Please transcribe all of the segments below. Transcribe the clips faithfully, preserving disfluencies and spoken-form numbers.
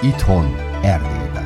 Itthon, Erdélyben.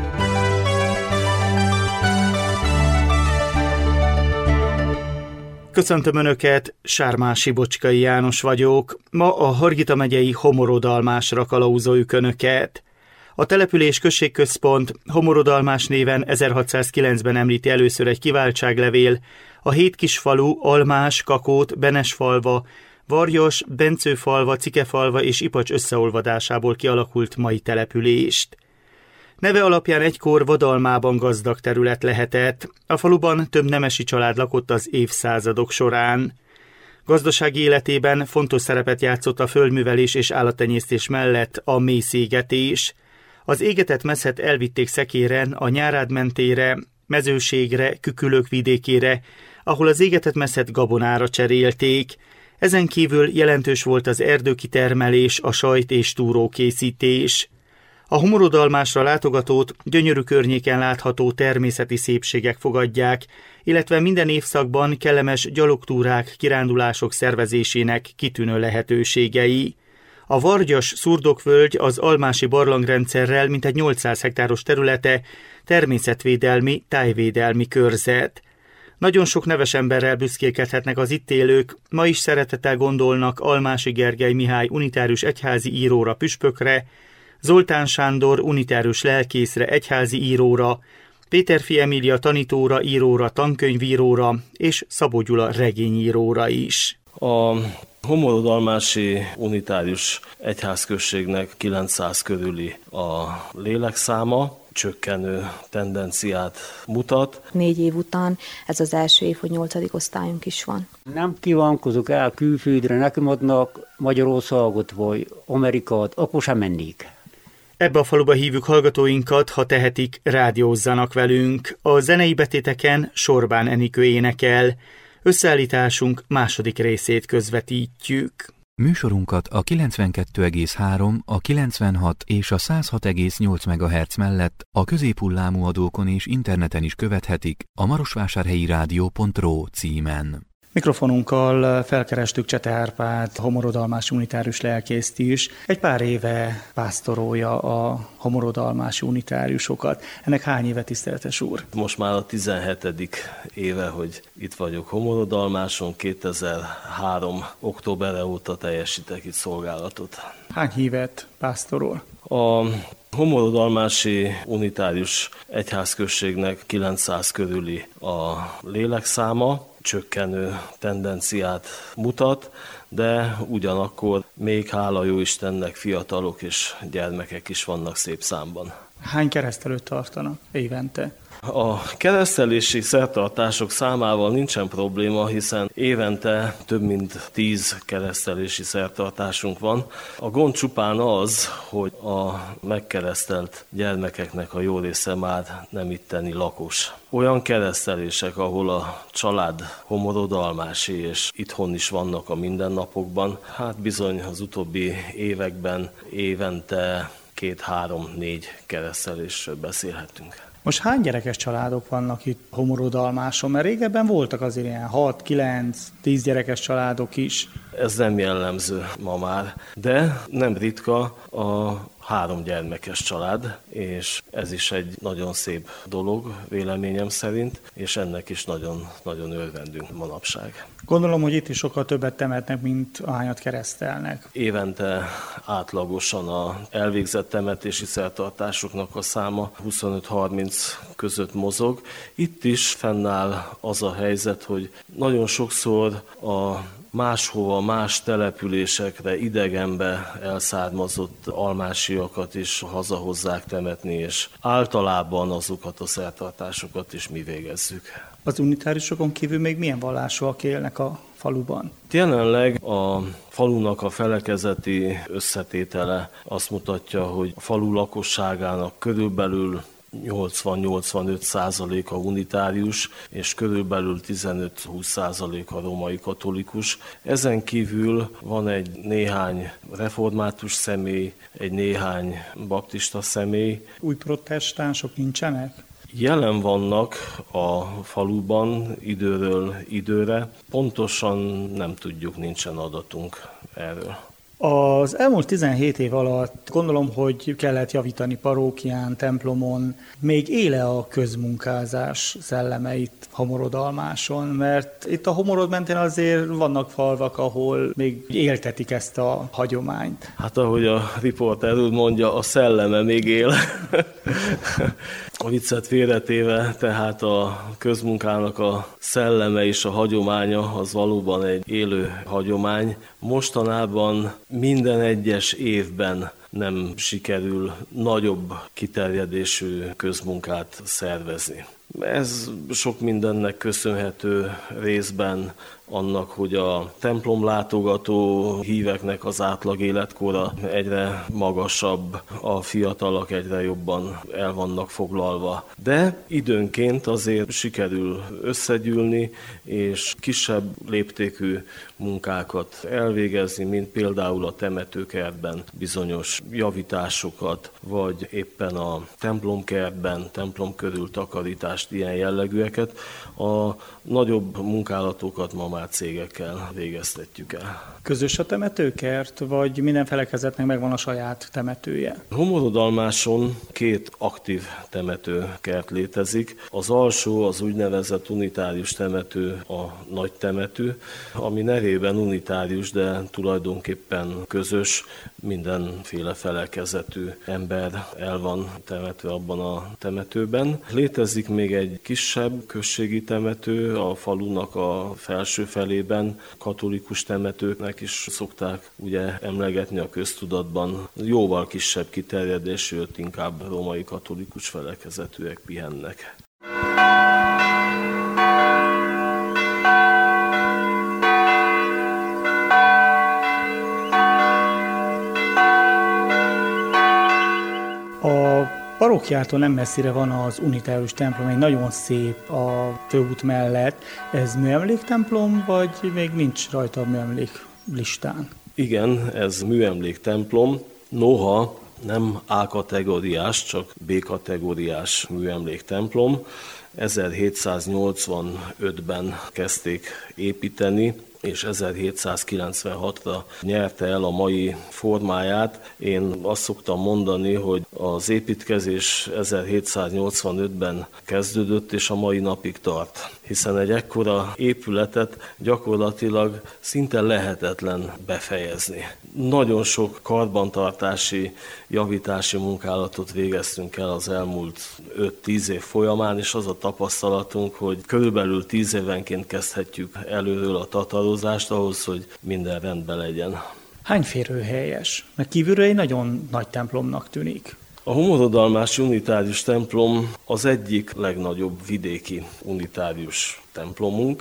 Köszöntöm Önöket, Sármási Bocskai János vagyok. Ma a Hargita megyei Homorodalmásra kalauzoljuk Önöket. A település községközpont Homorodalmás néven ezerhatszázkilencben említi először egy kiváltságlevél, a hét kisfalu Almás, Kakót, Benesfalva, Varjas, Bencőfalva, Cikefalva és Ipacs összeolvadásából kialakult mai települést. Neve alapján egykor vadalmában gazdag terület lehetett, a faluban több nemesi család lakott az évszázadok során. Gazdasági életében fontos szerepet játszott a földművelés és állattenyésztés mellett a mélyszégetés. Az égetett meszet elvitték szekéren a Nyárád mentére, Mezőségre, Kükülök vidékére, ahol az égetett meszet gabonára cserélték. Ezen kívül jelentős volt az erdőkitermelés, a sajt- és túrókészítés. A Homorodalmásra látogatót gyönyörű környéken látható természeti szépségek fogadják, illetve minden évszakban kellemes gyalogtúrák, kirándulások szervezésének kitűnő lehetőségei. A Vargyas szurdokvölgy az almási barlangrendszerrel mintegy nyolcszáz hektáros területe természetvédelmi, tájvédelmi körzet. Nagyon sok neves emberrel büszkélkedhetnek az itt élők, ma is szeretettel gondolnak Almási Gergely Mihály unitárius egyházi íróra püspökre, Zoltán Sándor unitárius lelkészre, egyházi íróra, Péterfi Emília tanítóra, íróra, tankönyvíróra és Szabó Gyula regényíróra is. A Homorodalmási unitárius egyházközségnek kilencszáz körüli a lélekszáma, csökkenő tendenciát mutat. Négy év után ez az első év, hogy nyolcadik osztályunk is van. Nem kívánkozok el külföldre, nekem adnak Magyarországot vagy Amerikát, akkor sem mennék. Ebbe a faluba hívjuk hallgatóinkat, ha tehetik, rádiózzanak velünk. A zenei betéteken Sorbán Enikő énekel. Összeállításunk második részét közvetítjük. Műsorunkat a kilencvenkettő egész három, a kilencvenhat és a száz hat egész nyolc megahertz mellett a középhullámú adókon és interneten is követhetik a marosvásárhelyi rádió pont ro címen. Mikrofonunkkal felkerestük Csete Árpád, homorodalmási unitárius lelkészt is. Egy pár éve pásztorolja a homorodalmási unitáriusokat. Ennek hány éve, tiszteletes úr? Most már a tizenhetedik éve, hogy itt vagyok Homorodalmáson, kétezer-három október óta teljesítek itt szolgálatot. Hány hívet pásztorol? A Homorodalmási unitárius egyházközségnek kilencszáz körüli a lélekszáma, csökkenő tendenciát mutat, de ugyanakkor még hála jó Istennek fiatalok és gyermekek is vannak szép számban. Hány keresztelőt tartanak évente? A keresztelési szertartások számával nincsen probléma, hiszen évente több mint tíz keresztelési szertartásunk van. A gond csupán az, hogy a megkeresztelt gyermekeknek a jó része már nem itteni lakos. Olyan keresztelések, ahol a család homorodalmási és itthon is vannak a mindennapokban, hát bizony az utóbbi években évente két-három-négy keresztelésről beszélhetünk. Most hány gyerekes családok vannak itt Homorodalmáson? Mert régebben voltak azért ilyen hat, kilenc, tíz gyerekes családok is. Ez nem jellemző ma már, de nem ritka a három gyermekes család, és ez is egy nagyon szép dolog véleményem szerint, és ennek is nagyon-nagyon örvendünk manapság. Gondolom, hogy itt is sokkal többet temetnek, mint ahányat keresztelnek. Évente átlagosan a elvégzett temetési szertartásoknak a száma huszonöt-harminc között mozog. Itt is fennáll az a helyzet, hogy nagyon sokszor a máshova, más településekre, idegenbe elszármazott almásiakat is hazahozzák temetni, és általában azokat a szertartásokat is mi végezzük. Az unitáriusokon kívül még milyen vallásúak élnek a faluban? Jelenleg a falunak a felekezeti összetétele azt mutatja, hogy a falu lakosságának körülbelül nyolcvan-nyolcvanöt százalék a unitárius, és körülbelül tizenöt-húsz százalék a római katolikus. Ezen kívül van egy néhány református személy, egy néhány baptista személy. Új protestánsok nincsenek? Jelen vannak a faluban időről időre, pontosan nem tudjuk, nincsen adatunk erről. Az elmúlt tizenhét év alatt gondolom, hogy kellett javítani parókián, templomon. Még éle a közmunkázás szelleme itt Homorodalmáson, mert itt a Homorod mentén azért vannak falvak, ahol még éltetik ezt a hagyományt. Hát ahogy a riporter úr mondja, a szelleme még él. A viccet félretéve, tehát a közmunkának a szelleme és a hagyománya az valóban egy élő hagyomány. Mostanában minden egyes évben nem sikerül nagyobb kiterjedésű közmunkát szervezni. Ez sok mindennek köszönhető részben annak, hogy a templomlátogató híveknek az átlag életkora egyre magasabb, a fiatalok egyre jobban el vannak foglalva. De időnként azért sikerül összegyűlni, és kisebb léptékű munkákat elvégezni, mint például a temetőkertben bizonyos javításokat, vagy éppen a templomkertben, templom körül takarítást, ilyen jellegűeket. A nagyobb munkálatokat ma már cégekkel végeztetjük el. Közös a temetőkert, vagy minden felekezetnek megvan a saját temetője? Homorodalmáson két aktív temetőkert létezik. Az alsó, az úgynevezett unitárius temető, a nagy temető, ami nevében unitárius, de tulajdonképpen közös, mindenféle felekezetű ember el van temetve abban a temetőben. Létezik még egy kisebb községi temető, a falunak a felső felében, katolikus temetőknek is szokták ugye emlegetni a köztudatban. Jóval kisebb kiterjedésű, ott inkább római katolikus felekezetűek pihennek. A parókiától nem messzire van az unitárius templom, egy nagyon szép a főút mellett. Ez műemléktemplom, vagy még nincs rajta a műemlék listán? Igen, ez műemléktemplom, noha nem A-kategóriás, csak B-kategóriás műemléktemplom. ezerhétszáznyolcvanötben kezdték építeni, és ezerhétszázkilencvenhatra nyerte el a mai formáját. Én azt szoktam mondani, hogy az építkezés ezerhétszáznyolcvanötben kezdődött, és a mai napig tart. Hiszen egy ekkora épületet gyakorlatilag szinte lehetetlen befejezni. Nagyon sok karbantartási, javítási munkálatot végeztünk el az elmúlt öt-tíz év folyamán, és az a tapasztalatunk, hogy körülbelül tíz évenként kezdhetjük előről a tatarozást ahhoz, hogy minden rendben legyen. Hány férőhelyes? Mert kívülről egy nagyon nagy templomnak tűnik. A homorodalmási unitárius templom az egyik legnagyobb vidéki unitárius templomunk.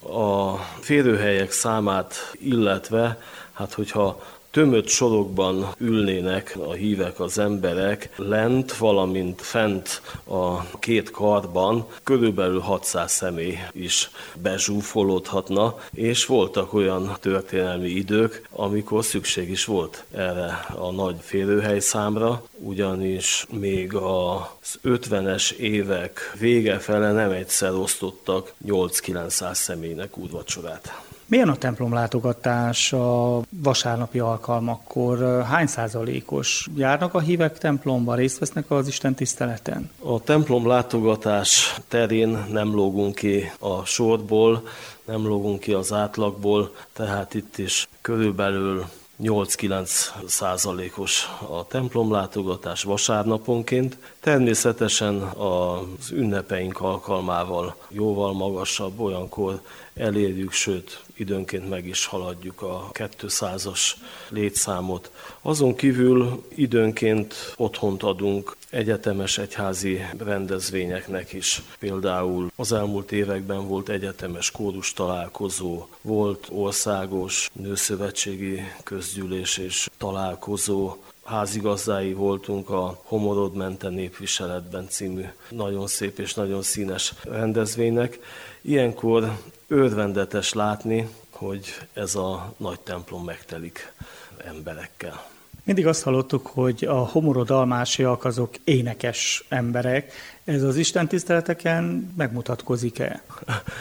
A férőhelyek számát illetve, hát hogyha tömött sorokban ülnének a hívek, az emberek lent, valamint fent a két karban, körülbelül hatszáz személy is bezsúfolódhatna, és voltak olyan történelmi idők, amikor szükség is volt erre a nagy férőhely számra, ugyanis még az ötvenes évek vége fele nem egyszer osztottak nyolc-kilencszáz személynek úrvacsorát. Milyen a templomlátogatás a vasárnapi alkalmakkor? Hány százalékos? Járnak a hívek templomba, részt vesznek az Isten tiszteleten? A templomlátogatás terén nem lógunk ki a sorból, nem lógunk ki az átlagból, tehát itt is körülbelül nyolc-kilenc százalékos a templomlátogatás vasárnaponként. Természetesen az ünnepeink alkalmával jóval magasabb, olyankor elérjük, sőt időnként meg is haladjuk a kétszázas létszámot. Azon kívül időnként otthont adunk egyetemes egyházi rendezvényeknek is. Például az elmúlt években volt egyetemes kórus találkozó, volt országos nőszövetségi közgyűlés és találkozó, házigazdái voltunk a Homorod mente népviseletben című nagyon szép és nagyon színes rendezvénynek. Ilyenkor örvendetes látni, hogy ez a nagy templom megtelik emberekkel. Mindig azt hallottuk, hogy a homorodalmásiak azok énekes emberek. Ez az istentiszteleteken megmutatkozik-e?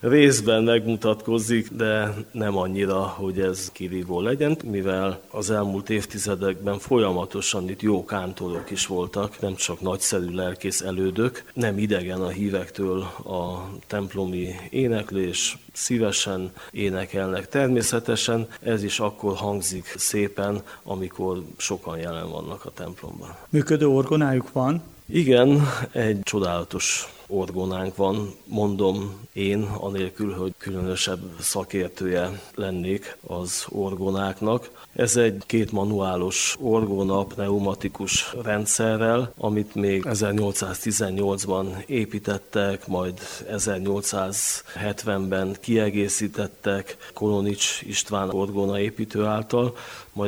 részben megmutatkozik, de nem annyira, hogy ez kirívó legyen, mivel az elmúlt évtizedekben folyamatosan itt jó kántorok is voltak, nem csak nagyszerű lelkész elődök, nem idegen a hívektől a templomi éneklés, szívesen énekelnek. Természetesen ez is akkor hangzik szépen, amikor sokan jelen vannak a templomban. Működő orgonájuk van? Igen, egy csodálatos orgonánk van, mondom én, anélkül, hogy különösebb szakértője lennék az orgonáknak. Ez egy két manuálos orgona pneumatikus rendszerrel, amit még ezernyolcszáztizennyolcban építettek, majd ezernyolcszázhetvenben kiegészítettek Kolonics István orgona építő által, majd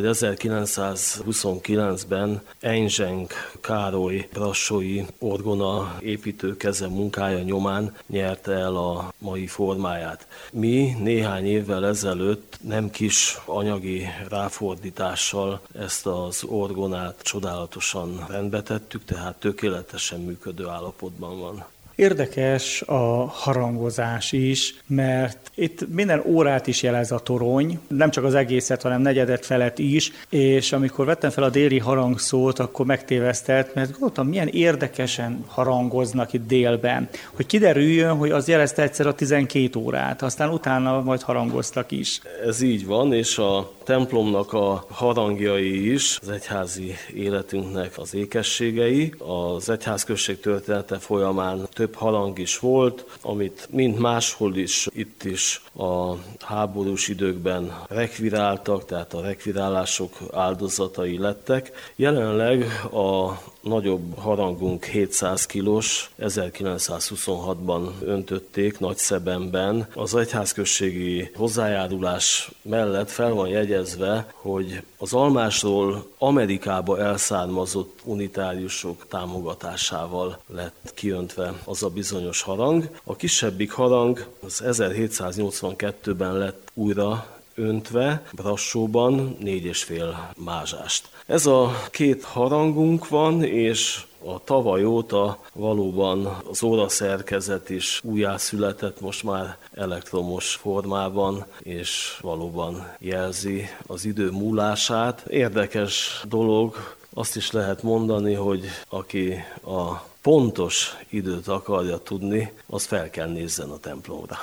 ezerkilencszázhuszonkilencben Enyzseng Károly brassói orgona építő keze munkája nyomán nyerte el a mai formáját. Mi néhány évvel ezelőtt nem kis anyagi ráfordítással ezt az orgonát csodálatosan rendbe tettük, tehát tökéletesen működő állapotban van. Érdekes a harangozás is, mert itt minden órát is jelez a torony, nem csak az egészet, hanem negyedet felett is, és amikor vettem fel a déli harangszót, akkor megtévesztett, mert gondoltam, milyen érdekesen harangoznak itt délben, hogy kiderüljön, hogy az jelezte egyszer a tizenkét órát, aztán utána majd harangoztak is. Ez így van, és a templomnak a harangjai is az egyházi életünknek az ékességei. Az egyházközség története folyamán több harang is volt, amit mind máshol is, itt is a háborús időkben rekviráltak, tehát a rekvirálások áldozatai lettek. Jelenleg a nagyobb harangunk hétszáz kilós, ezerkilencszázhuszonhatban öntötték Nagyszebenben. Az egyházközségi hozzájárulás mellett fel van jegyezve, hogy az Almásról Amerikába elszármazott unitáriusok támogatásával lett kiöntve az a bizonyos harang. A kisebbik harang az ezerhétszáznyolcvankettőben lett újra öntve, Brassóban négy és fél mázsást. Ez a két harangunk van, és a tavaly óta valóban az óraszerkezet is újjászületett, most már elektromos formában, és valóban jelzi az idő múlását. Érdekes dolog, azt is lehet mondani, hogy aki a pontos időt akarja tudni, az fel kell nézzen a templomra.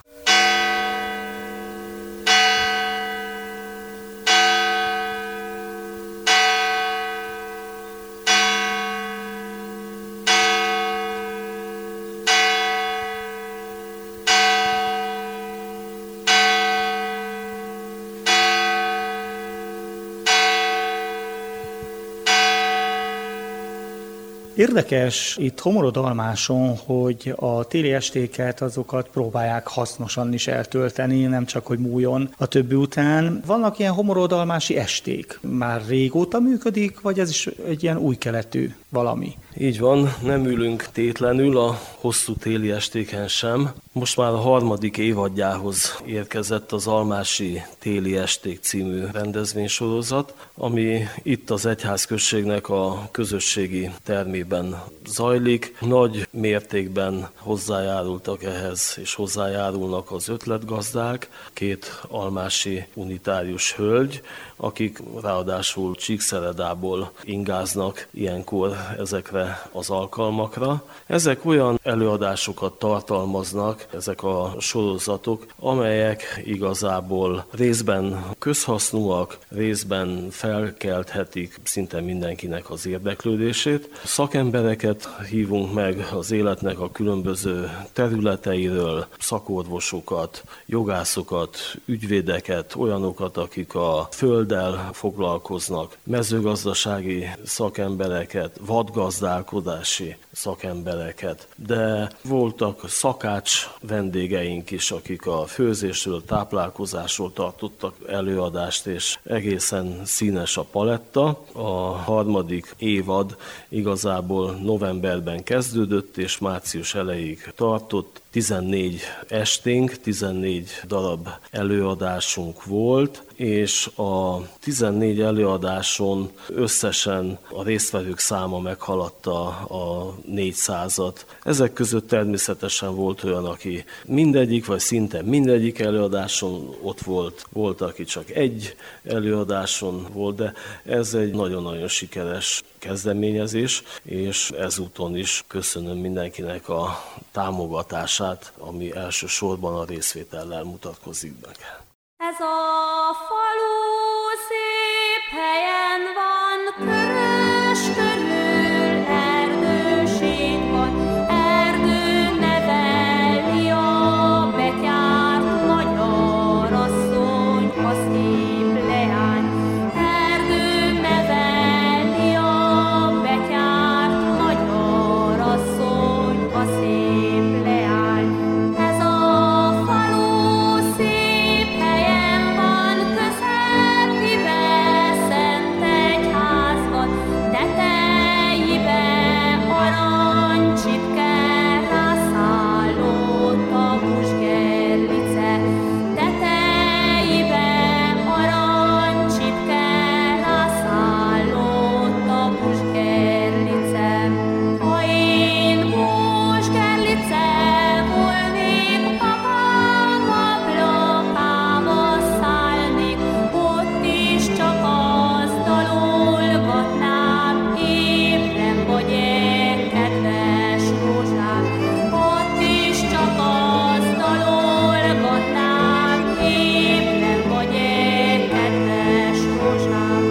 Érdekes itt Homorodalmáson, hogy a téli estéket azokat próbálják hasznosan is eltölteni, nem csak hogy múljon a többi után. Vannak ilyen homorodalmási esték? Már régóta működik, vagy ez is egy ilyen új keletű valami? Így van, nem ülünk tétlenül a hosszú téli estéken sem. Most már a harmadik évadjához érkezett az Almási Téli Esték című rendezvénysorozat, ami itt az egyházközségnek a közösségi termében zajlik. Nagy mértékben hozzájárultak ehhez, és hozzájárulnak az ötletgazdák, két almási unitárius hölgy, akik ráadásul Csíkszeredából ingáznak ilyenkor ezekre az alkalmakra. Ezek olyan előadásokat tartalmaznak, ezek a sorozatok, amelyek igazából részben közhasznúak, részben felkelthetik szinte mindenkinek az érdeklődését. Szakembereket hívunk meg az életnek a különböző területeiről, szakorvosokat, jogászokat, ügyvédeket, olyanokat, akik a földdel foglalkoznak, mezőgazdasági szakembereket, vadgazdálkodási szakembereket, de voltak szakács vendégeink is, akik a főzésről, táplálkozásról tartottak előadást, és egészen színes a paletta. A harmadik évad igazából novemberben kezdődött, és március elejéig tartott. tizennégy esténk, tizennégy darab előadásunk volt, és a tizennégy előadáson összesen a résztvevők száma meghaladta a négyszázat. Ezek között természetesen volt olyan, aki mindegyik, vagy szinte mindegyik előadáson ott volt, volt, aki csak egy előadáson volt, de ez egy nagyon-nagyon sikeres kezdeményezés, és ezúton is köszönöm mindenkinek a támogatását, ami elsősorban a részvétellel mutatkozik meg. Ez a falu szép helyen van, körös körül erdőség van, erdő neveli a betyárt magyar asszony, a szép leány. Erdő neveli a betyárt magyar asszony, a szép leány. Ez a falu szép helyen van, közepébe szent egyház van, tetejébe aranycsipke, rászállott a Pusgerlice. Tetejébe aranycsipke, rászállott a Pusgerlice. Ha én Pusgerlice volnék, apám ablakába szállnék, ott is csak azt dalolgatnám, ébren vagy-e, kedves rózsám. Ott is csak azt dalolgatnám, ébren vagy-e, kedves rózsám.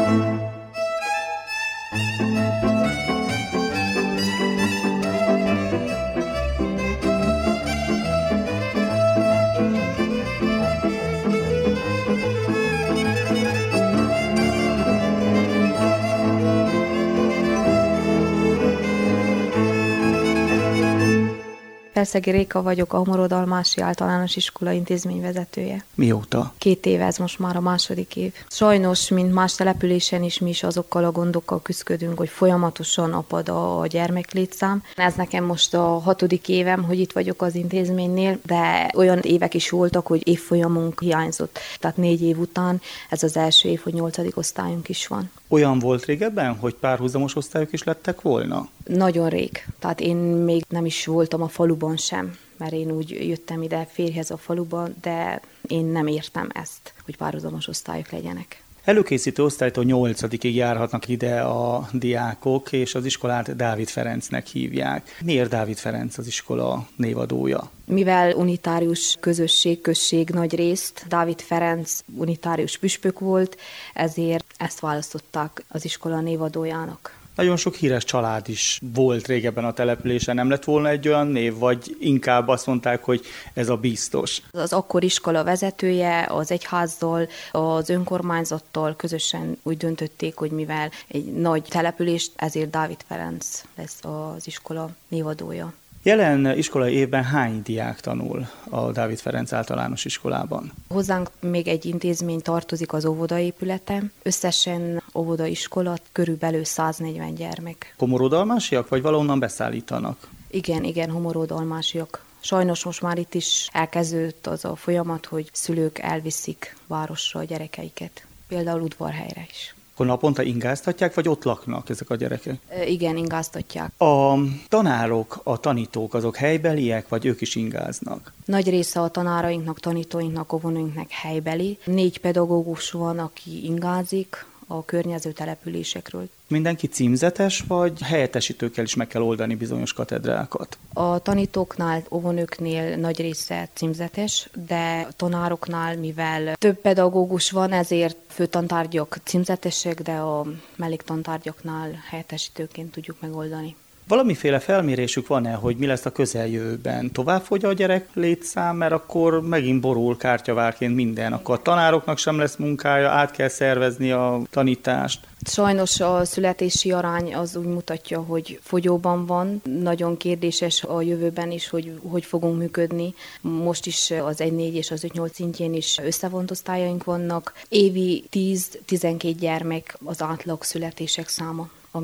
Felszegi Réka vagyok, a Homorodalmási Általános Iskola intézményvezetője. Mióta? Két éve, ez most már a második év. Sajnos, mint más településen is, mi is azokkal a gondokkal küzdködünk, hogy folyamatosan apad a gyermeklétszám. Ez nekem most a hatodik évem, hogy itt vagyok az intézménynél, de olyan évek is voltak, hogy évfolyamunk hiányzott. Tehát négy év után ez az első év, hogy nyolcadik osztályunk is van. Olyan volt régebben, hogy párhuzamos osztályok is lettek volna? Nagyon rég. Tehát én még nem is voltam a faluban sem, mert én úgy jöttem ide férjhez a faluban, de én nem értem ezt, hogy párhuzamos osztályok legyenek. Előkészítő osztálytól nyolcadikig járhatnak ide a diákok, és az iskolát Dávid Ferencnek hívják. Miért Dávid Ferenc az iskola névadója? Mivel unitárius közösség, község nagy részt, Dávid Ferenc unitárius püspök volt, ezért ezt választották az iskola névadójának. Nagyon sok híres család is volt régebben a településen, nem lett volna egy olyan név, vagy inkább azt mondták, hogy ez a biztos? Az akkori iskola vezetője az egyházzal, az önkormányzattal közösen úgy döntötték, hogy mivel egy nagy település, ezért Dávid Ferenc lesz az iskola névadója. Jelen iskolai évben hány diák tanul a Dávid Ferenc általános iskolában? Hozzánk még egy intézmény tartozik, az óvodaépülete. Összesen óvodaiskola körülbelül száznegyven gyermek. Homorodalmásiak, vagy valahonnan beszállítanak? Igen, igen, homorodalmásiak. Sajnos most már itt is elkezdődött az a folyamat, hogy szülők elviszik városra a gyerekeiket. Például Udvarhelyre is. Akkor naponta ingáztatják, vagy ott laknak ezek a gyerekek? E, igen, ingáztatják. A tanárok, a tanítók, azok helybeliek, vagy ők is ingáznak? Nagy része a tanárainknak, tanítóinknak, óvónőinknek helybeli. Négy pedagógus van, aki ingázik a környező településekről. Mindenki címzetes, vagy helyettesítőkkel is meg kell oldani bizonyos katedrákat? A tanítóknál, óvónőknél nagy része címzetes, de a tanároknál, mivel több pedagógus van, ezért főtantárgyak címzetesek, de a melléktantárgyaknál helyettesítőként tudjuk megoldani. Valamiféle felmérésük van-e, hogy mi lesz a közeljövőben? Tovább fogy a gyerek létszám, mert akkor megint borul kártyavárként minden. Akkor a tanároknak sem lesz munkája, át kell szervezni a tanítást. Sajnos a születési arány az úgy mutatja, hogy fogyóban van. Nagyon kérdéses a jövőben is, hogy hogy fogunk működni. Most is az egy négy és az öt nyolc szintjén is összevont osztályaink vannak. Évi tíz-tizenkét gyermek az átlag születések száma, ami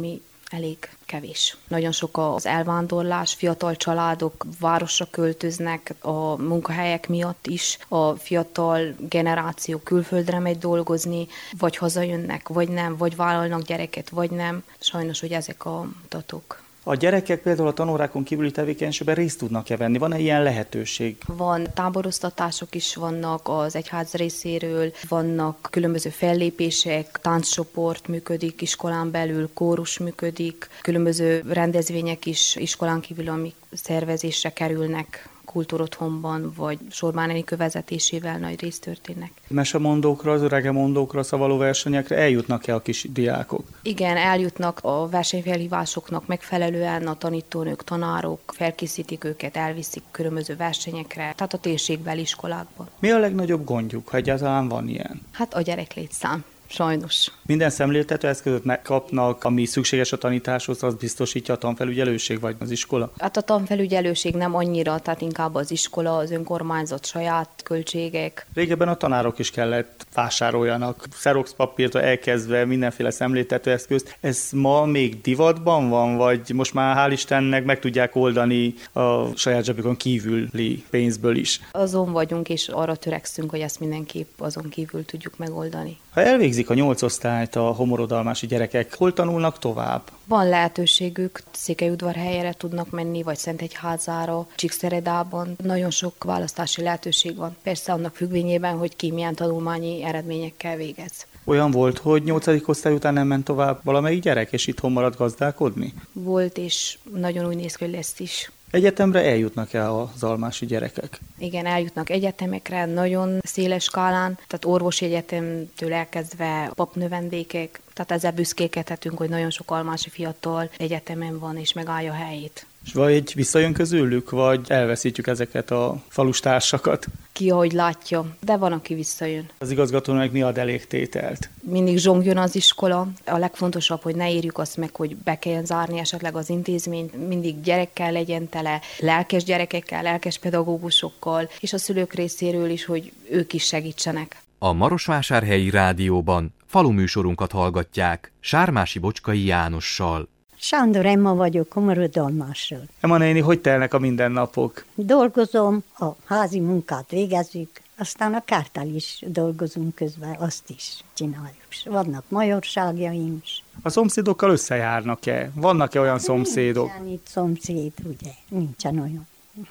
elég kevés. Nagyon sok az elvándorlás, fiatal családok városra költöznek a munkahelyek miatt is, a fiatal generáció külföldre megy dolgozni, vagy hazajönnek, vagy nem, vagy vállalnak gyereket, vagy nem. Sajnos, hogy ezek a mutatók. A gyerekek például a tanórákon kívüli tevékenységben részt tudnak-e venni? Van-e ilyen lehetőség? Van táboroztatások is vannak az egyház részéről, vannak különböző fellépések, tánccsoport működik iskolán belül, kórus működik, különböző rendezvények is iskolán kívül, amik szervezésre kerülnek, kultúrotthonban, vagy Sorbán Enikő vezetésével nagy részt történnek. Mesemondókra, az öregemondókra, szavaló versenyekre eljutnak-e a kis diákok? Igen, eljutnak a versenyfelhívásoknak megfelelően, a tanítónők, tanárok felkészítik őket, elviszik különböző versenyekre, tehát a térségbeli iskolákban. Mi a legnagyobb gondjuk, ha egyáltalán van ilyen? Hát a gyereklétszám. Sajnos. Minden szemléltető eszközöt megkapnak, ami szükséges a tanításhoz, az biztosítja a tanfelügyelőség vagy az iskola? Hát a tanfelügyelőség nem annyira, tehát inkább az iskola, az önkormányzat, saját költségek. Régebben a tanárok is kellett vásároljanak, xerox papírtól elkezdve mindenféle szemléltető eszközt. Ez ma még divatban van, vagy most már hál' Istennek meg tudják oldani a saját zsebükön kívüli pénzből is? Azon vagyunk, és arra törekszünk, hogy ezt mindenképp azon kívül tudjuk megoldani. Ha elvégzik a nyolc osztályt a homorodalmási gyerekek, hol tanulnak tovább? Van lehetőségük, Székelyudvarhelyre tudnak menni, vagy Szentegyházára, Csíkszeredában. Nagyon sok választási lehetőség van. Persze annak függvényében, hogy ki milyen tanulmányi eredményekkel végez. Olyan volt, hogy nyolcadik osztály után nem ment tovább valamelyik gyerek, és itthon maradt gazdálkodni? Volt, és nagyon úgy néz ki, hogy lesz is. Egyetemre eljutnak-e az almási gyerekek? Igen, eljutnak egyetemekre, nagyon széles skálán, tehát orvosi egyetemtől elkezdve papnövendékek, tehát ezzel büszkélkedhetünk, hogy nagyon sok almási fiatal egyetemen van és megállja a helyét. És vagy visszajön közülük, vagy elveszítjük ezeket a falustársakat? Ki, ahogy látja, de van, aki visszajön. Az igazgatónak mi ad elég tételt? Mindig zsongjon az iskola. A legfontosabb, hogy ne írjuk azt meg, hogy be kelljen zárni esetleg az intézményt. Mindig gyerekkel legyen tele, lelkes gyerekekkel, lelkes pedagógusokkal, és a szülők részéről is, hogy ők is segítsenek. A Marosvásárhelyi Rádióban faluműsorunkat hallgatják Sármási Bocskai Jánossal. Sándor Emma vagyok, Homorodalmásról. Emma néni, hogy telnek a mindennapok? Dolgozom, a házi munkát végezzük, aztán a kártál is dolgozunk közben, azt is csináljuk. Vannak majorságjaim is. A szomszédokkal összejárnak-e? Vannak-e olyan szomszédok? Nincsen itt szomszéd, ugye? Nincsen olyan.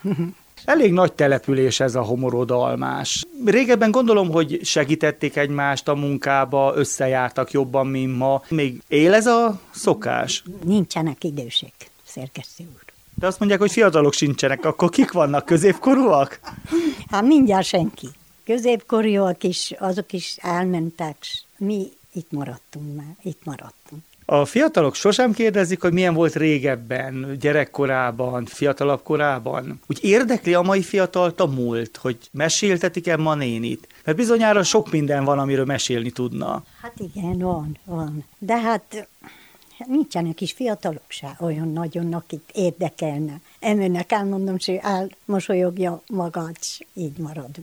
Elég nagy település ez a Homorodalmás. Régebben gondolom, hogy segítették egymást a munkába, összejártak jobban, mint ma. Még él ez a szokás? Nincsenek idősek, szerkesztő úr. De azt mondják, hogy fiatalok sincsenek, akkor kik vannak, középkorúak? Hát mindjárt senki. Középkorúak is, azok is elmentek, mi itt maradtunk már, itt maradtunk. A fiatalok sosem kérdezik, hogy milyen volt régebben, gyerekkorában, fiatalabb korában. Úgy érdekli a mai fiatalt a múlt, hogy meséltetik-e ma nénit? Mert bizonyára sok minden van, amiről mesélni tudna. Hát igen, van, van. De hát nincsenek is fiatalok se olyan nagyon, akik érdekelne. Emőnek elmondom, hogy elmosolyogja magát, és így maradunk.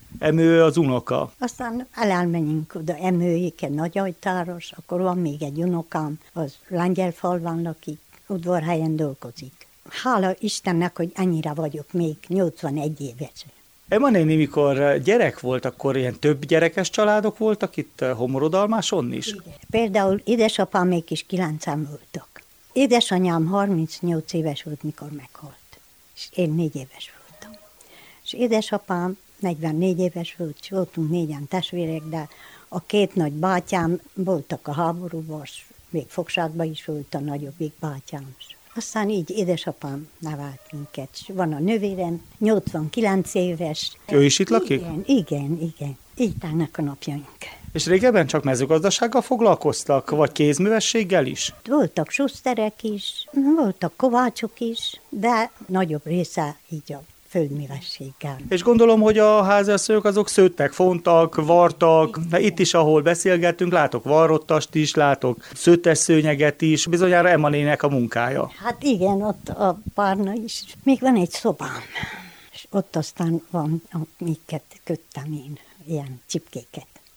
Emő az unoka. Aztán elmenjünk oda Emőig, egy nagy ajtáros, akkor van még egy unokám, az Lengyelfalván lakik, Udvarhelyen dolgozik. Hála Istennek, hogy ennyire vagyok még, nyolcvanegy éves. Emma néni, mikor gyerek volt, akkor ilyen több gyerekes családok voltak itt Homorodalmáson is? Igen. Például édesapám még is kilencen voltak. Édesanyám harmincnyolc éves volt, mikor meghalt, és én négy éves voltam. És édesapám negyvennégy éves volt, és voltunk négyen testvérek, de a két nagy bátyám voltak a háborúban, és még fogságban is volt a nagyobbik bátyám. Aztán így édesapám nevelt minket. Van a nővérem, nyolcvankilenc éves. Ő is itt lakik? Igen, igen, igen. Így telnek a napjaink. És régebben csak mezőgazdasággal foglalkoztak, vagy kézművességgel is? Voltak suszterek is, voltak kovácsok is, de nagyobb része így a földművességgel. És gondolom, hogy a háziasszonyok azok szőttek, fontak, vartak, de itt is, ahol beszélgettünk, látok varrottast is, látok szőttes szőnyeget is, bizonyára Emma néninek a munkája. Hát igen, ott a párna is. Még van egy szobám, és ott aztán van, amiket köttem én, ilyen csipkéket.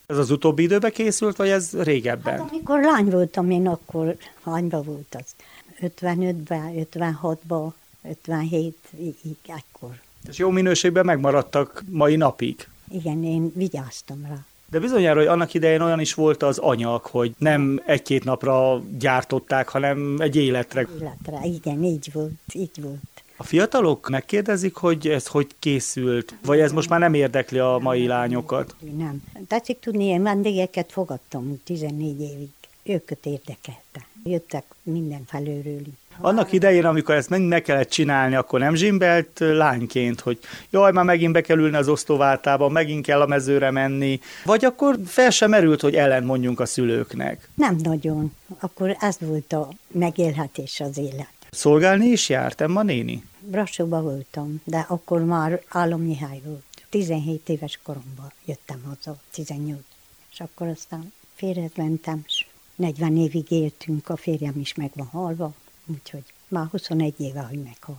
Ez az utóbbi időben készült, vagy ez régebben? Hát, amikor lány voltam én, akkor hányba volt az? ötvenötben, ötvenhatban, ötvenhét, így, így ekkor. És jó minőségben megmaradtak mai napig. Igen, én vigyáztam rá. De bizonyára, hogy annak idején olyan is volt az anyag, hogy nem egy-két napra gyártották, hanem egy életre. Életre, igen, így volt, így volt. A fiatalok megkérdezik, hogy ez hogy készült, vagy ez most már nem érdekli a mai lányokat? Nem. Tetszik tudni, én vendégeket fogadtam tizennégy évig. Őket érdekelte. Jöttek mindenfelőről. Annak idején, amikor ezt mind meg kellett csinálni, akkor nem zsimbelt lányként, hogy jaj, már megint be kell ülni az osztóváltába, megint kell a mezőre menni, vagy akkor fel sem merült, hogy ellent mondjunk a szülőknek? Nem nagyon. Akkor ez volt a megélhetés az élet. Szolgálni is járt, Emma néni? Brassóban voltam, de akkor már államnyihely volt. tizenhét éves koromban jöttem haza, tizennyolc. És akkor aztán férjhez mentem, és negyven évig éltünk, a férjem is meg van halva, úgyhogy már huszonegy éve, hogy meghalt.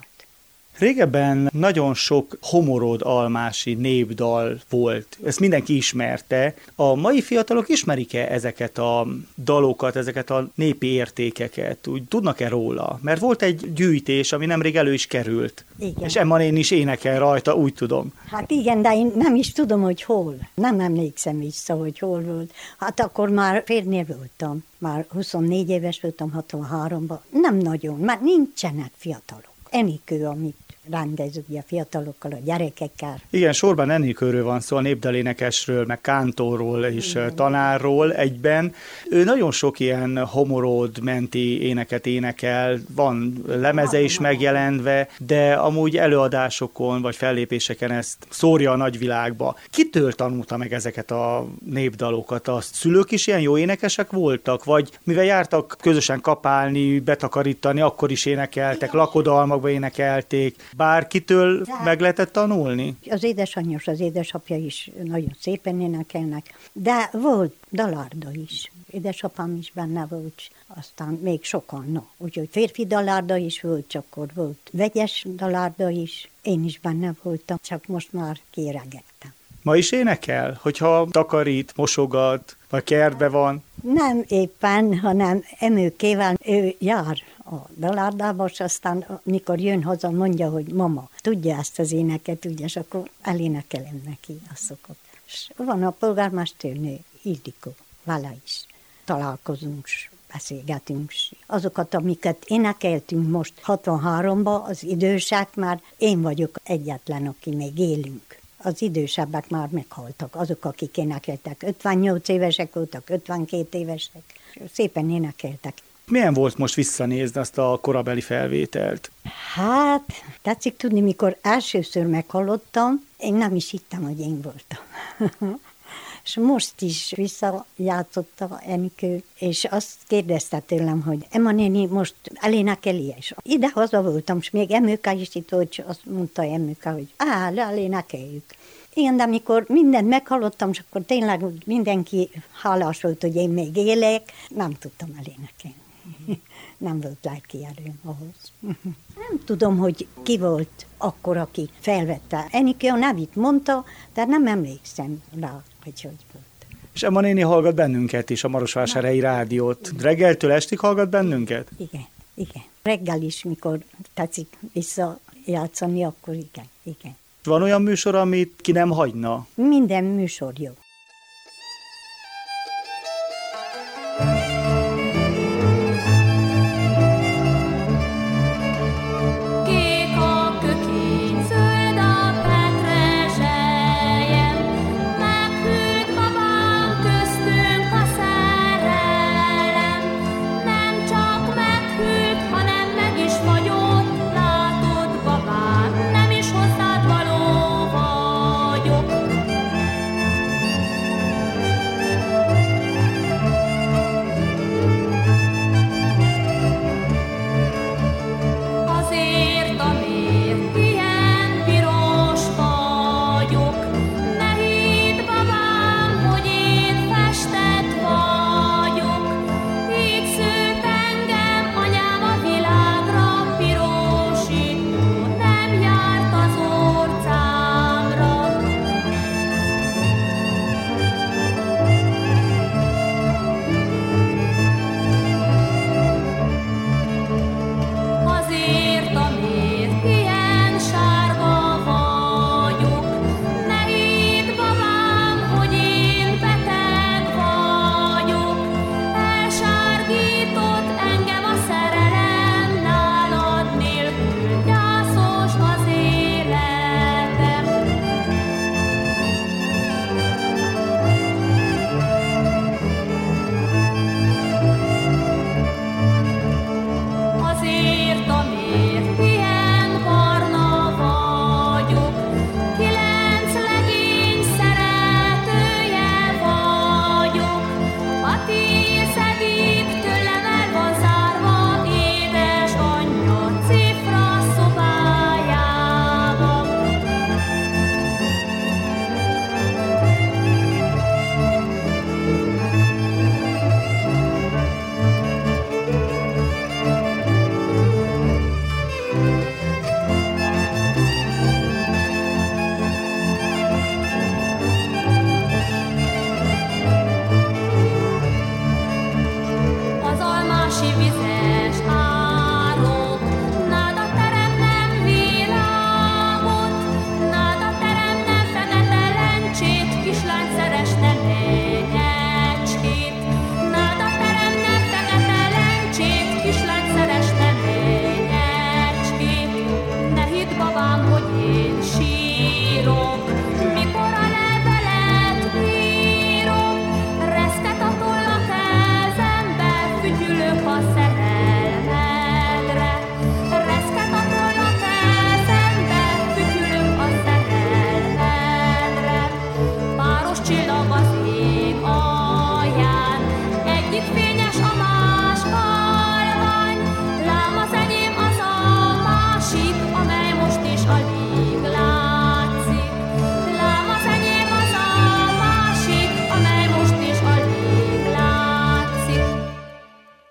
Régebben nagyon sok homorod almási népdal volt, ezt mindenki ismerte. A mai fiatalok ismerik-e ezeket a dalokat, ezeket a népi értékeket? Úgy tudnak-e róla? Mert volt egy gyűjtés, ami nemrég elő is került. Igen. És Emma néni is énekel rajta, úgy tudom. Hát igen, de én nem is tudom, hogy hol. Nem emlékszem vissza, hogy hol volt. Hát akkor már férnél voltam. Már huszonnégy éves voltam, hatvanháromban. Nem nagyon, már nincsenek fiatalok. Enikő, amit rendez ugye a fiatalokkal, a gyerekekkel. Igen, sorban Enikőről van szó, a népdalénekesről, meg kántorról és igen, tanárról egyben. Ő nagyon sok ilyen homorod menti éneket énekel, van lemeze is megjelentve, de amúgy előadásokon vagy fellépéseken ezt szórja a nagyvilágba. Kitől tanulta meg ezeket a népdalokat? A szülők is ilyen jó énekesek voltak? Vagy mivel jártak közösen kapálni, betakarítani, akkor is énekeltek, lakodalmakba énekelték? Bárkitől meg lehetett tanulni? Az édesanyja, az édesapja is nagyon szépen énekelnek, de volt dalárda is. Édesapám is benne volt, aztán még sokan, no. Úgyhogy férfi dalárda is volt, csak akkor volt vegyes dalárda is. Én is benne voltam, csak most már kéregettem. Ma is énekel? Hogyha takarít, mosogat, vagy kertbe van? Nem éppen, hanem emőkével ő jár a dalárdába, és aztán mikor jön haza, mondja, hogy mama, tudja ezt az éneket, ugye, és akkor elénekelem neki a szokott. És van a polgármesternő, Ildikó, vele is találkozunk, beszélgetünk. Azokat, amiket énekeltünk most hatvanháromban, az idősek, már én vagyok egyetlen, aki még élünk. Az idősebbek már meghaltak, azok, akik énekeltek. ötvennyolc évesek voltak, ötvenkét évesek, szépen énekeltek. Milyen volt most visszanézni azt a korabeli felvételt? Hát, tetszik tudni, mikor elsőször meghallottam, én nem is hittem, hogy én voltam. És most is visszajátszotta Enikő, és azt kérdezte tőlem, hogy Emma néni most elénekeli, és ide-haza voltam, és még Emőke is itt volt, és azt mondta Emőke, hogy á, elénekeljük. Igen, de amikor mindent meghallottam, és akkor tényleg mindenki hálás volt, hogy én még élek, nem tudtam elénekelni. Nem volt lelki erőm ahhoz. Nem tudom, hogy ki volt akkor, aki felvette. Enikő a nevét mondta, de nem emlékszem rá, hogy hogy volt. És Emma néni hallgat bennünket is, a Marosvásárhelyi Rádiót. Reggeltől estig hallgat bennünket? Igen, igen. Reggel is, mikor tetszik visszajátszani, akkor igen, igen. Van olyan műsor, amit ki nem hagyna? Minden műsor jó.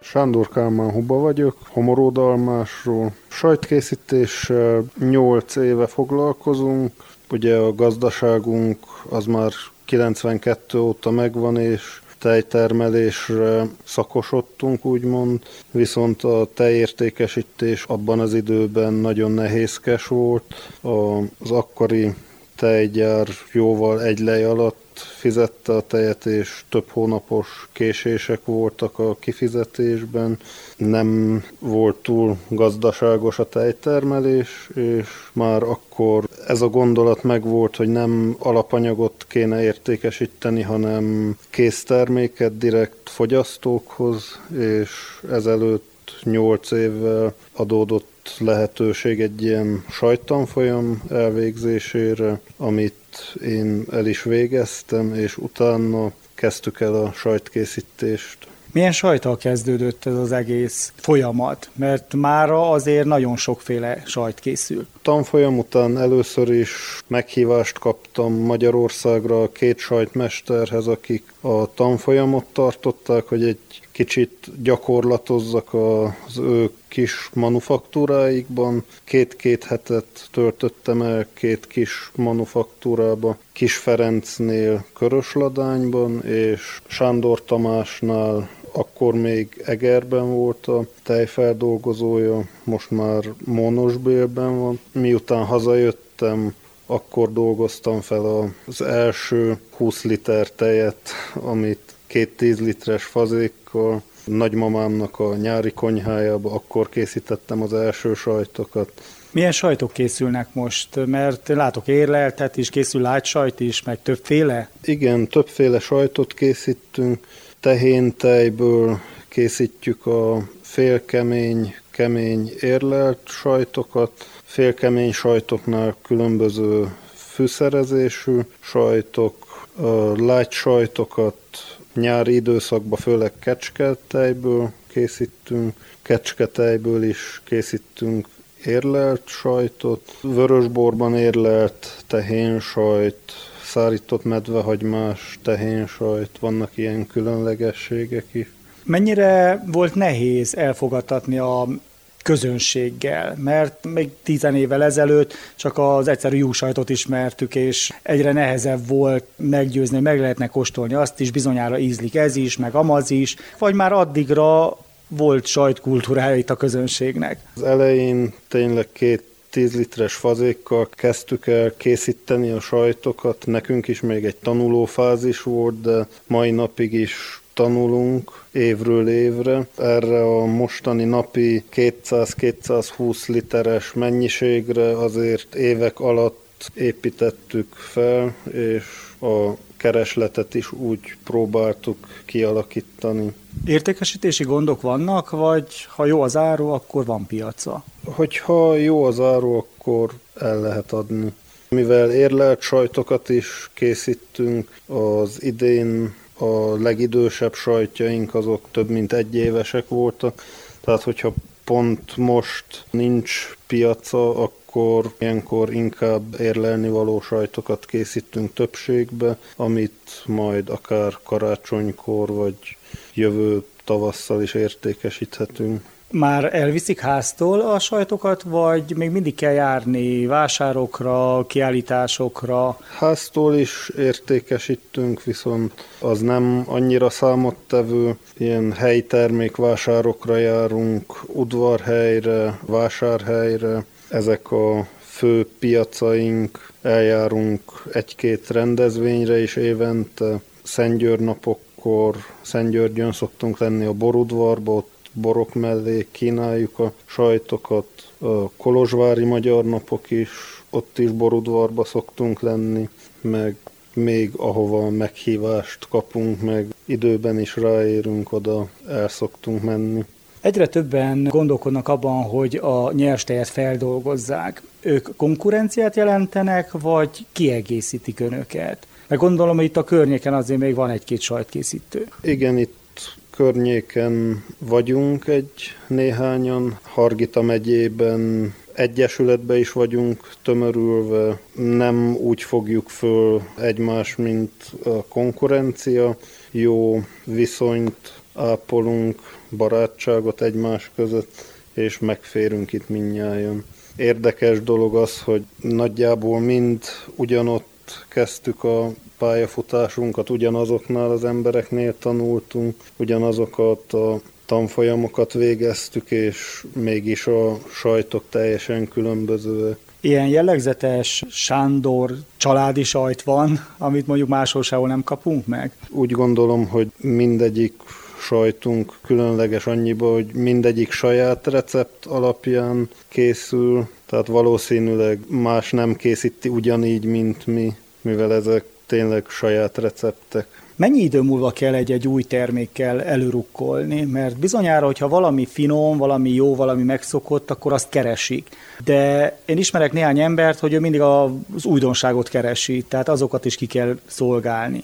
Sándor Kálmán Huba vagyok, Homoródalmásról. Sajtkészítéssel nyolc éve foglalkozunk. Ugye a gazdaságunk az már kilencvenkettő óta megvan, és tejtermelésre szakosodtunk, úgymond, viszont a tejértékesítés abban az időben nagyon nehézkes volt. Az akkori tejgyár jóval egy lej alatt fizette a tejet, és több hónapos késések voltak a kifizetésben. Nem volt túl gazdaságos a tejtermelés, és már akkor ez a gondolat megvolt, hogy nem alapanyagot kéne értékesíteni, hanem készterméket direkt fogyasztókhoz, és ezelőtt nyolc évvel adódott lehetőség egy ilyen sajttanfolyam elvégzésére, amit én el is végeztem, és utána kezdtük el a sajtkészítést. Milyen sajttal kezdődött ez az egész folyamat? Mert mára azért nagyon sokféle sajt készül. Tanfolyam után először is meghívást kaptam Magyarországra két sajtmesterhez, akik a tanfolyamot tartották, hogy egy kicsit gyakorlatozzak az ő kis manufaktúráikban. Két-két hetet töltöttem el két kis manufaktúrába, Kis Ferencnél Körösladányban, és Sándor Tamásnál, akkor még Egerben volt a tejfeldolgozója, most már Mónosbélben van. Miután hazajöttem, akkor dolgoztam fel az első húsz liter tejet, amit két tíz literes fazékkal, nagymamámnak a nyári konyhájába, akkor készítettem az első sajtokat. Milyen sajtok készülnek most? Mert látok érleltet is, készül lágysajt is, meg többféle? Igen, többféle sajtot készítünk. Tehéntejből készítjük a félkemény, kemény érlelt sajtokat. Félkemény sajtoknál különböző fűszerezésű sajtok, a lágy sajtokat nyári időszakban főleg kecsketejből készítünk, kecsketejből is készítünk érlelt sajtot, vörösborban érlelt tehénsajt, szárított medvehagymás tehénsajt, vannak ilyen különlegességek is. Mennyire volt nehéz elfogadtatni a közönséggel, mert még tízen évvel ezelőtt csak az egyszerű juhsajtot ismertük, és egyre nehezebb volt meggyőzni, meg lehetne kóstolni azt is, bizonyára ízlik ez is, meg amaz is, vagy már addigra volt sajtkultúrája itt a közönségnek. Az elején tényleg két tíz literes fazékkal kezdtük el készíteni a sajtokat, nekünk is még egy tanulófázis volt, de mai napig is tanulunk évről évre. Erre a mostani napi kétszáz-kétszázhúsz literes mennyiségre azért évek alatt építettük fel, és a keresletet is úgy próbáltuk kialakítani. Értékesítési gondok vannak, vagy ha jó az áru, akkor van piaca? Hogyha jó az áru, akkor el lehet adni. Mivel érlelt sajtokat is készítünk, az idén a legidősebb sajtjaink azok több mint egy évesek voltak, tehát hogyha pont most nincs piaca, akkor ilyenkor inkább érlelni való sajtokat készítünk többségbe, amit majd akár karácsonykor vagy jövő tavasszal is értékesíthetünk. Már elviszik háztól a sajtokat, vagy még mindig kell járni vásárokra, kiállításokra? Háztól is értékesítünk, viszont az nem annyira számottevő. Ilyen helyi termékvásárokra járunk, udvarhelyre, vásárhelyre. Ezek a fő piacaink, eljárunk egy-két rendezvényre is évente. Szentgyörgy napokkor Szentgyörgyön szoktunk lenni a borudvarba, ott borok mellé kínáljuk a sajtokat, a kolozsvári magyar napok is, ott is borudvarba szoktunk lenni, meg még ahova meghívást kapunk, meg időben is ráérünk, oda el szoktunk menni. Egyre többen gondolkodnak abban, hogy a nyerstejet feldolgozzák. Ők konkurenciát jelentenek, vagy kiegészítik önöket? Meg gondolom, hogy itt a környéken azért még van egy-két sajtkészítő. Igen, itt környéken vagyunk egy néhányan, Hargita megyében egyesületben is vagyunk tömörülve, nem úgy fogjuk föl egymást, mint a konkurencia, jó viszonyt ápolunk barátságot egymás között, és megférünk itt mindnyájan. Érdekes dolog az, hogy nagyjából mind ugyanott kezdtük a pályafutásunkat, ugyanazoknál az embereknél tanultunk, ugyanazokat a tanfolyamokat végeztük, és mégis a sajtok teljesen különbözőek. Ilyen jellegzetes Sándor családi sajt van, amit mondjuk máshol sehol nem kapunk meg? Úgy gondolom, hogy mindegyik sajtunk különleges annyiba, hogy mindegyik saját recept alapján készül, tehát valószínűleg más nem készíti ugyanígy, mint mi, mivel ezek tényleg saját receptek. Mennyi idő múlva kell egy-egy új termékkel előrukkolni? Mert bizonyára, hogyha valami finom, valami jó, valami megszokott, akkor azt keresik. De én ismerek néhány embert, hogy ő mindig az újdonságot keresi, tehát azokat is ki kell szolgálni.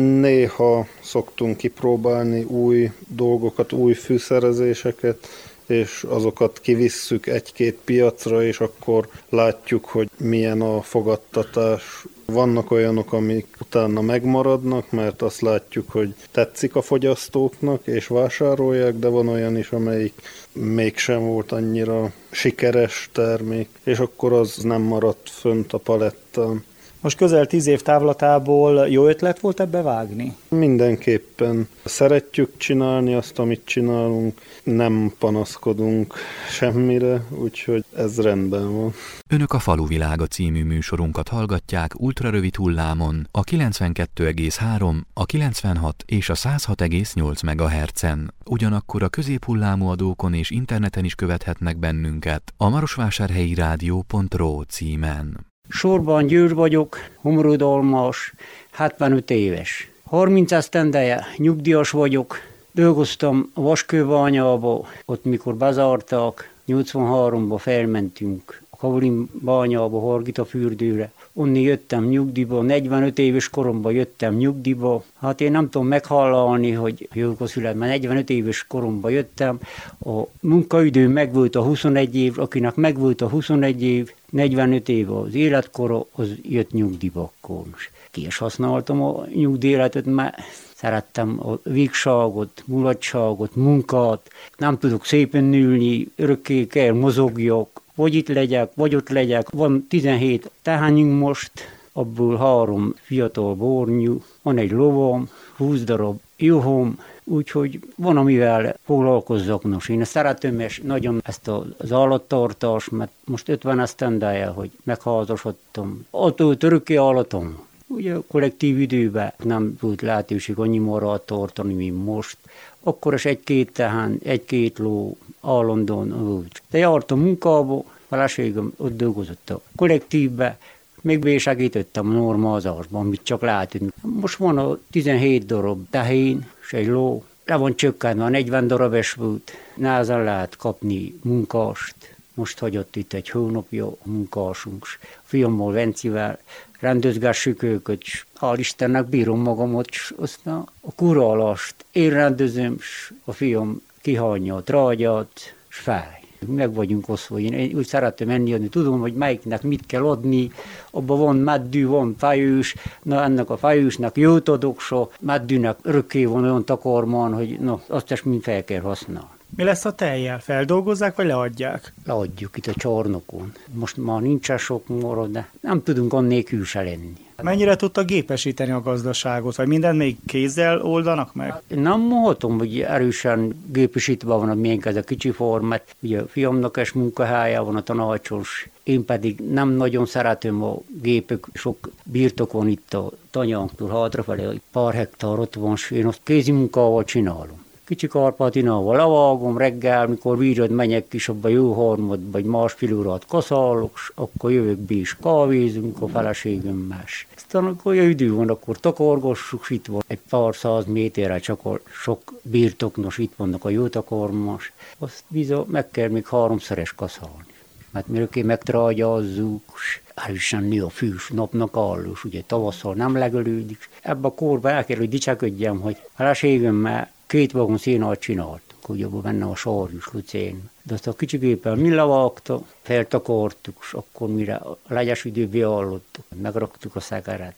Néha szoktunk kipróbálni új dolgokat, új fűszerezéseket, és azokat kivisszük egy-két piacra, és akkor látjuk, hogy milyen a fogadtatás. Vannak olyanok, amik utána megmaradnak, mert azt látjuk, hogy tetszik a fogyasztóknak, és vásárolják, de van olyan is, amelyik mégsem volt annyira sikeres termék, és akkor az nem maradt fönt a palettán. Most közel tíz év távlatából jó ötlet volt ebbe vágni? Mindenképpen szeretjük csinálni azt, amit csinálunk, nem panaszkodunk semmire, úgyhogy ez rendben van. Önök a Faluvilága című műsorunkat hallgatják ultrarövid hullámon, a kilencvenkettő egész három, a kilencvenhat és a száz hat egész nyolc megahertzen. Ugyanakkor a középhullámú adókon és interneten is követhetnek bennünket a marosvásárhelyi rádió pont ro címen. Sorban Győr vagyok, homorodalmas, hetvenöt éves. harminc esztendeje nyugdíjas vagyok, dolgoztam a Vaskőbányába, ott mikor bezártak, nyolcvanháromba felmentünk a Kaolin bányába, Hargitafürdőre. Onni jöttem nyugdíjba, negyvenöt éves koromban jöttem nyugdíjba. Hát én nem tudom meghallani, hogy jókor szület, mert negyvenöt éves koromban jöttem. A munkaidő megvolt a huszonegy év, akinek megvolt a huszonegy év, negyvenöt év az életkora, az jött nyugdíjba akkor. Ki is használtam a nyugdíjéletet, mert szerettem a végságot, mulatságot, munkát, nem tudok szépen nőni, örökké kell mozogjak, vagy itt legyek, vagy ott legyek. Van tizenhét tehányunk most, abból három fiatal bornyú, van egy lovam, húsz darab juhom, úgyhogy van, amivel foglalkozzak. Nos, én szeretem és nagyon ezt az állattartást, mert most ötven esztendeje, hogy megházasodtam. Attól örökké állatom. Ugye a kollektív időben nem volt lehetőség annyi marad tartani, mint most. Akkor is egy-két tehán, egy-két ló állandóan volt. De jártam munkába, feleségem ott dolgozott a kollektívbe, még segítettem a normázásban, amit csak lehetünk. Most van a tizenhét darab tehén, és egy ló, le van csökkentve, negyven darabes volt, nehezen lehet kapni munkást. Most hagyott itt egy hónapja a munkásunk, a fiammal, Vencivel, rendezgessük őket, és hál' Istennek bírom magamat, és aztán a kurálást én rendezem, és a fiam kihányja a trágyát, és fáj. Meg vagyunk oszva, én úgy szeretem enni adni, tudom, hogy melyiknek mit kell adni, abban van meddű, van fejős, na ennek a fejősnek jót adok, so meddűnek örökké van olyan takarmán, hogy na, azt is mind fel kell használni. Mi lesz a tejjel? Feldolgozzák, vagy leadják? Leadjuk itt a csarnokon. Most már nincsen sok marad, de nem tudunk annélkül se lenni. Mennyire tudta gépesíteni a gazdaságot, vagy mindent még kézzel oldanak meg? Nem mondhatom, hogy erősen gépesítve van a miénk ez a kicsi format. Ugye a fiamnak is munkahelye van a tanácsos, én pedig nem nagyon szeretem a gépek, sok birtok van itt a tanyánktól hátrafelé, egy pár hektár ott van, és én azt kézi munkával csinálom. Kicsi karpatinával levágom reggel, mikor vírod menjek is abba jó harmadba, vagy másfél órát kaszálok, akkor jövök be is kávézunk a feleségemmel. Aztán akkor olyan idő van, akkor takargassuk, itt van egy pár száz méterre csak a sok birtoknos, itt vannak a jó takarmás. Azt bizony meg kell még háromszeres kaszálni. Mert mire megtrágyazzuk, erősen nő a fűs napnak állós, ugye tavasszal nem legelődik. Ebben a korban el kell, hogy dicsekedjem, hogy feleségemmel két vagon szénát csináltunk, hogy abban benne a sarjus lucén. De azt a kicsi géppel mi levágta, feltakartuk, és akkor mire a legyes idő beállottuk, megraktuk a szegeret, és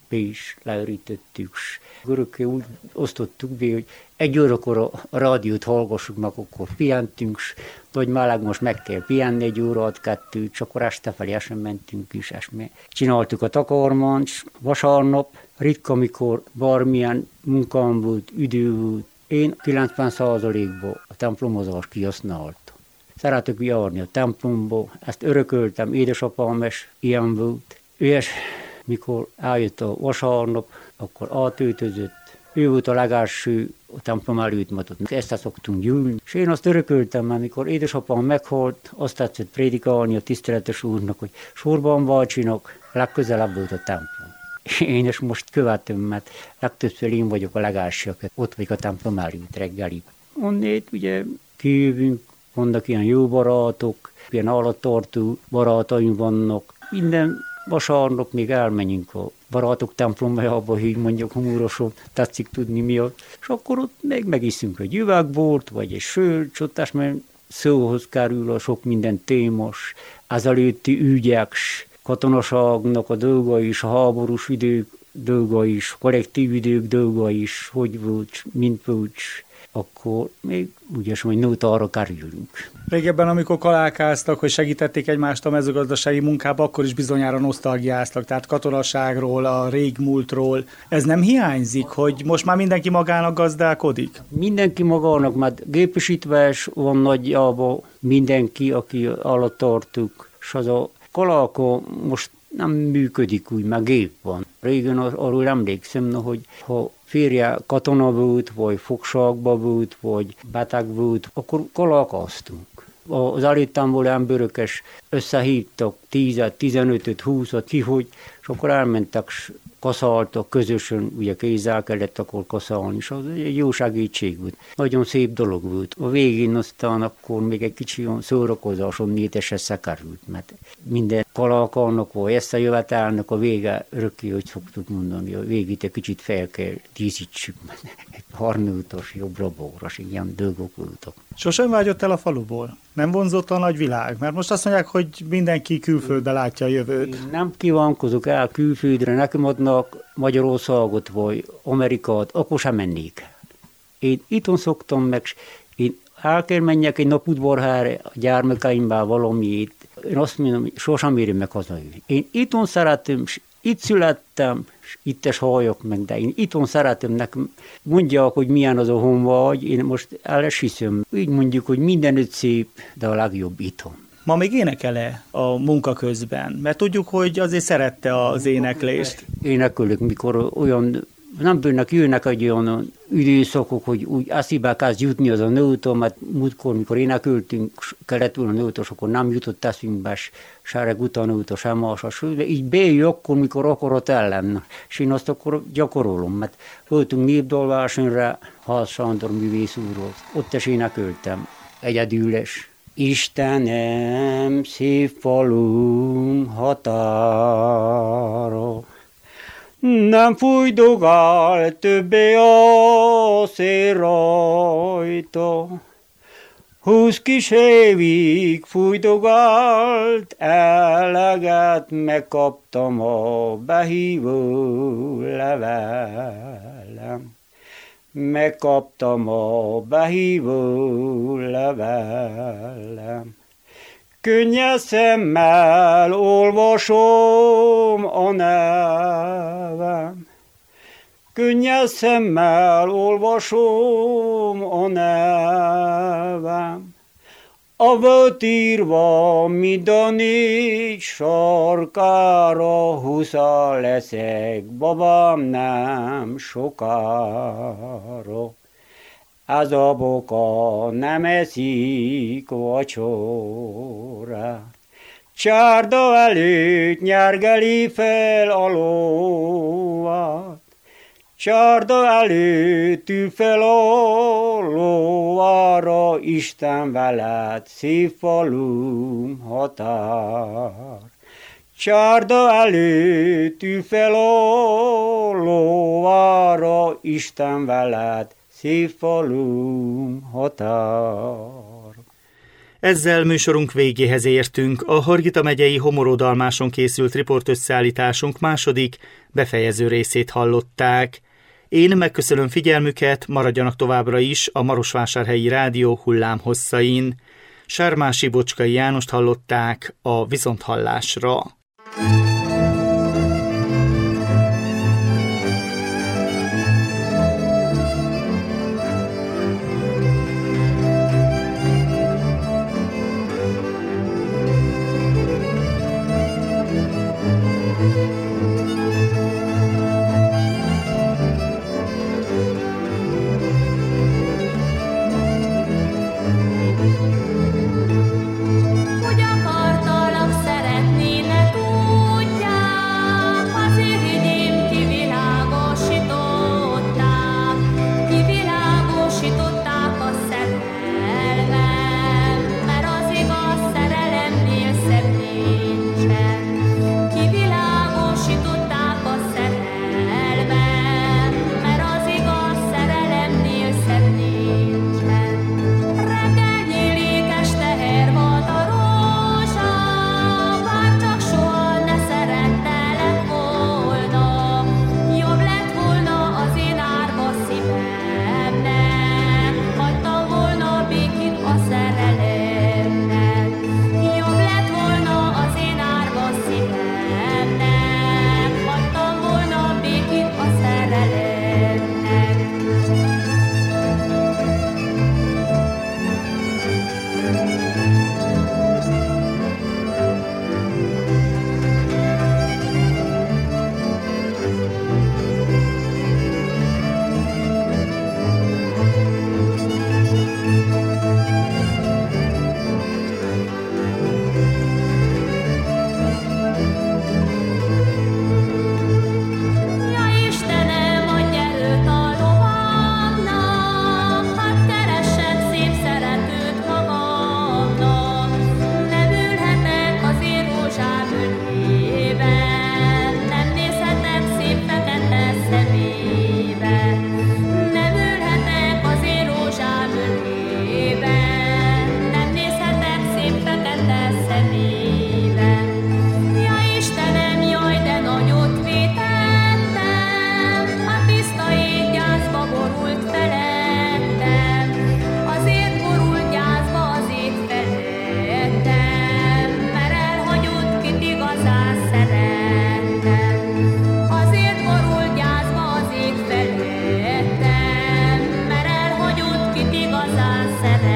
be is leürítettük. Örökké úgy osztottuk be, hogy egy órakor a rádiót hallgassuk, meg akkor pihentünk, vagy már most meg kell pihenni egy órát, kettőt, és akkor este felé sem mentünk is, és mi csináltuk a takarmányt, vasárnap, ritka, amikor bármilyen munkám volt, idő volt, én kilencven százalékban a templomozást kihasználtam. Szeretek járni a templomba, ezt örököltem, édesapám is ilyen volt. Ő is, mikor eljött a vasárnap, akkor átöltözött. Ő volt a legelső a templom előtt, mert ezt szoktunk gyűlni. És én azt örököltem, mert mikor édesapám meghalt, azt tetszett prédikálni a tiszteletes úrnak, hogy sorban bácsinak, legközelebb volt a templom. Én is most követem, mert legtöbbször én vagyok a legelső, aki ott vagyok a templom előtt reggeli. Onnét ugye kijövünk, vannak ilyen jó barátok, ilyen állattartó barátaim vannak. Minden vasárnap még elmenjünk a barátok templomába, így mondjuk humorosan, tetszik tudni miatt. És akkor ott még megiszünk egy üvegbort, vagy egy sört, ott mert szóhoz kerül a sok minden témas, ezelőtti ügyek, katonaságnak a dolga is, a háborús idők dolga is, kollektív idők dolga is, hogy volt, mint volt, akkor még úgyis, hogy nóta arra kerülünk. Régebben, amikor kalálkáztak, hogy segítették egymást a mezőgazdasági munkába, akkor is bizonyára nosztalgiáztak, tehát katonaságról, a régmúltról. Ez nem hiányzik, hogy most már mindenki magának gazdálkodik? Mindenki magának, mert gépesítve is van nagyjából mindenki, aki állattartók, és az a kalálka most nem működik úgy, meg gép van. Régen arról emlékszem, hogy ha férje katona volt, vagy fogságba volt, vagy beteg volt, akkor kalálkáztunk. Az előttemból emberök is összehívtak tízet, tizenötöt, húszat ki, hogy, és akkor elmentek, kaszáltak közösen, ugye kézzel kellett akkor kaszálni, és az egy jó segítség volt. Nagyon szép dolog volt. A végén aztán akkor még egy kicsi szórakozáson nétes összekerült, mert minden kalálkának vagy összejövetelnek a vége örökké, hogy szoktuk mondani, a végét egy kicsit fel kell díszítsük, mert egy harmiutas, jobbra-balras, ilyen dolgok voltak. Sosem vágyott el a faluból? Nem vonzott a nagy világ? Mert most azt mondják, hogy mindenki külföldbe látja a jövőt. Én nem kívánkozok el külföldre, nekem adnak Magyarországot vagy Amerikát, akkor sem mennék. Én itthon szoktam meg, én el kell menjek egy nap udvarhára a gyermekeimmel valamiét. Én azt mondom, hogy sosem érem meg hazajönni. Én itthon szeretem, itt születtem, és itt is halljak meg, de én itthon szeretem, nekem mondják, hogy milyen az a honvágy, én most el is hiszem. Így mondjuk, hogy mindenütt szép, de a legjobb itthon. Ma még énekel-e a munka közben? Mert tudjuk, hogy azért szerette az éneklést. Énekelök, mikor olyan, nem bőnek, jönnek egy olyan időszakok, hogy úgy eszébe kezd jutni az a nóta, mert múltkor, mikor énekeltünk, kellett volna nótos, akkor nem jutott eszünkbe, se reguta nóta, sem más, de így bejön akkor, mikor akarat ellen. És én azt akkor gyakorolom, mert voltunk népdalversenyre, Ház Sándor művész úrról, ott is énekeltem, egyedüles. Istenem, szép falum határa, nem fújdogál többé a szél rajta. Húsz kis évig fújdogált, eleget megkaptam a behívó levelem. Megkaptam a behívó levelem. Könnyes szemmel olvasom a nevem. Könnyes szemmel olvasom a nevem. A volt írva mind a négy sarkára, húsza leszek, babám, nem sokára. Ez a boka nem eszik vacsorát. Csárda előtt nyergeli fel a lóvát. Csárda előtt ül fel a lóvára, Isten veled, szép falum határ. Csárda előtt ül fel a lóvára, Isten veled, szép falum határ. Ezzel műsorunk végéhez értünk. A Hargita megyei Homorodalmáson készült riportösszeállításunk második, befejező részét hallották. Én megköszönöm figyelmüket, maradjanak továbbra is a Marosvásárhelyi Rádió hullámhosszain. Sármási Bocskai Jánost hallották a viszonthallásra. Hogy akartalak szeretni, ne tudják, az irigyim kivilágosították, kivilágosították a szerelmem, mert az igaz szerelemnél szebb nincsen. Kivilágosították a szerelmem, mert az igaz szerelemnél szebb nincsen. Reggel nyílik, este her volt a rózsa, bár csak soha ne szerettelek volna. Jobb lett volna az én árva szívemnek, hagytam volna békét a szerelemnek. Jobb lett volna az én árva szívemnek, hagytam volna békét a szerelemnek. Ja Istenem, adj erőt a lovamnak, hadd keressek szép szeretőt magamnak. Nem ülhetek az én rózsám ölében, nem nézhetek szép fekete szemébe. Nem ülhetek az én rózsám ölében, nem nézhetek szép fekete szemébe. Ja Istenem, jaj, de nagyot vétettem, a tiszta ég gyászba borult felettem, azért borult gyászba az ég felettem, mert elhagyott, kit igazán szerettem. Azért borult gyászba az ég felettem, mert elhagyott, kit igazán szerettem.